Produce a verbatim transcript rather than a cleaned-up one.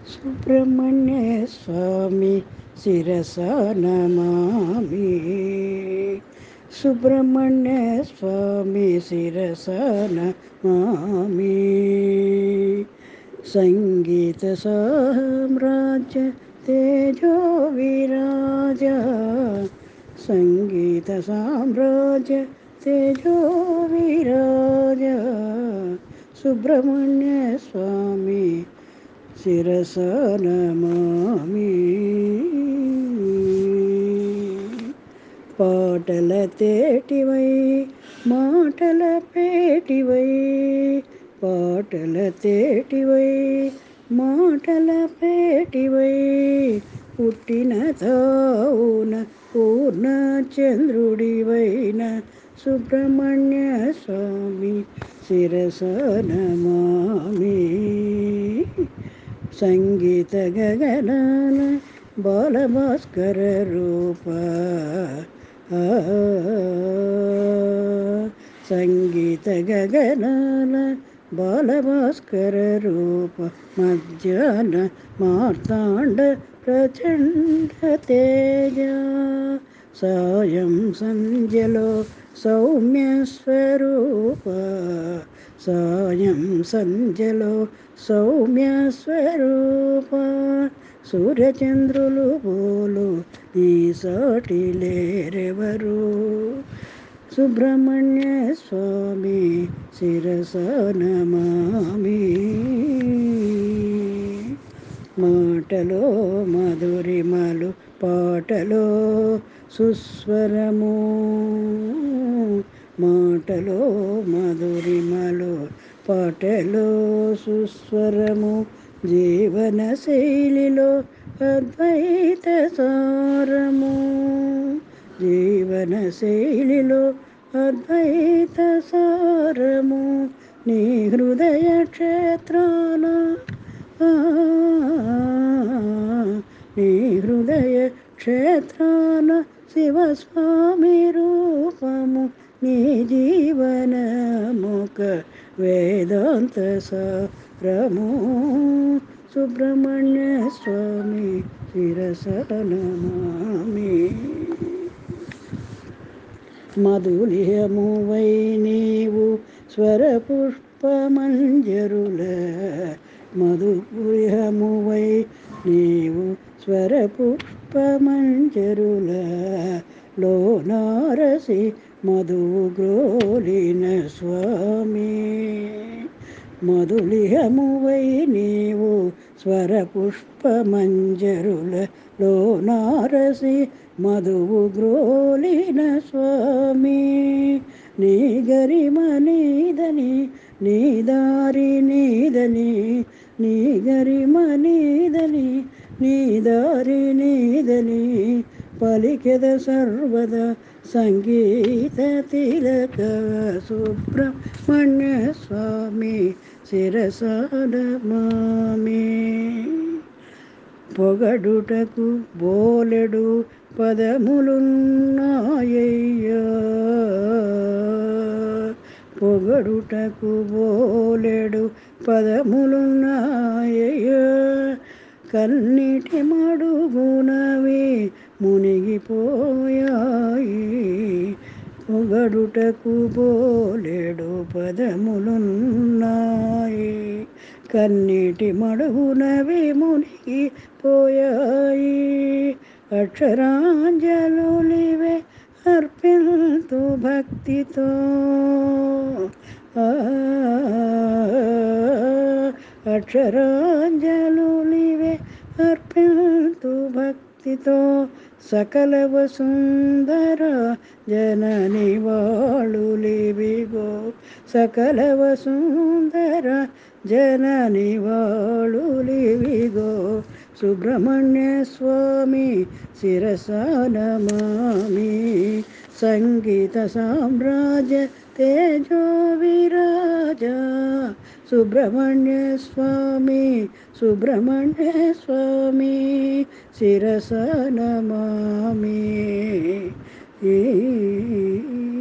సుబ్రహ్మణ్య స్వామి శిరస నమామి. సుబ్రహ్మణ్య స్వామి శిరస నమామి. సంగీత సామ్రాజ్య తేజో విరాజ. సంగీత సామ్రాజ్య తేజో విరాజ. సుబ్రహ్మణ్య స్వామి శిరస నమామి. పాటల తేటివై మాటల పేటివై. పాటల తేటివై మాటల పేటివై. పుట్టిన తావున పూర్ణ చంద్రుడివైన సుబ్రహ్మణ్య స్వామి శిరస నమామి. సంగీత గగనాన బాలభాస్కర రూప. సంగీత గగనాన బాలభాస్కర రూప. మధ్యాహ్న మార్తాండ ప్రచండ తేజ. సాయం సంధ్యలో సౌమ్య స్వరూప. సాయం సంధ్యలో సౌమ్య స్వరూప. సూర్యచంద్రులు పోలు నీ సాటి లేరెవరు. సుబ్రహ్మణ్య స్వామి శిరస నమామి. మాటలో మధురిమలు పాటలో సుస్వరము. మాటలో మధురిమలు పాటలో సుస్వరము. జీవన శైలిలో అద్వైత సారము. జీవన శైలిలో అద్వైత సారము. నీ హృదయ క్షేత్రాన నీ హృదయ క్షేత్రాన శివస్వామి రూపము. నీ జీవన ముఖ వేదాంత సారము. సుబ్రహ్మణ్య స్వామి శిరస నమామి. మధులిహమువై నీవు స్వర పుష్పమంజరుల. మధులిహమువై నీవు స్వర పుష్పమంజరుల. లోనారసి మధువు గ్రోలిన స్వామి. మధులిహమువై నీవు స్వర పుష్పమంజరుల. లోనారసి మధువు గ్రోలిన స్వామి. నీ గరిమ నీదని నీ దారి నీదని. నీ గరిమ నీదని నీ దారి నీదని. పలికెద సర్వద సంగీత తిలక. సుబ్రహ్మణ్య స్వామి శిరస నమామి. పొగడుటకు బోలెడు పదములున్నాయ్యా. పొగడుటకు బోలెడు పదములున్నాయ్యా. కన్నీటి మడుగునవి మునిగిపోయాయి. పొగడుటకు బోలెడు పదములున్నాయి. కన్నీటి మడుగునవి మునిగిపోయాయి. అక్షరాంజలులివే అర్పింతు భక్తితో. అక్షరాంజలులివే అర్పింతు భక్తితో. సకల వసుందర జనని వాళులివిగో. సకల వసుందర జనని వాళులివిగో. సుబ్రహ్మణ్య స్వామి శిరస నమామి. సంగీత సామ్రాజ్య తేజో విరాజ. సుబ్రహ్మణ్య స్వామి సుబ్రహ్మణ్య స్వామి శిరస నమామి.